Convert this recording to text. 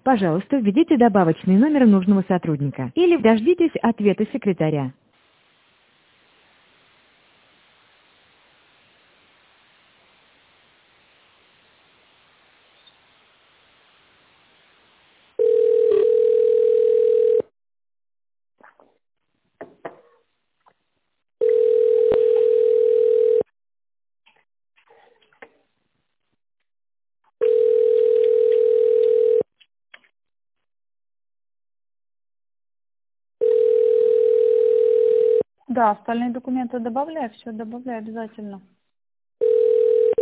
Пожалуйста, введите добавочный номер нужного сотрудника или дождитесь ответа секретаря. Да, остальные документы добавляю, все добавляю обязательно.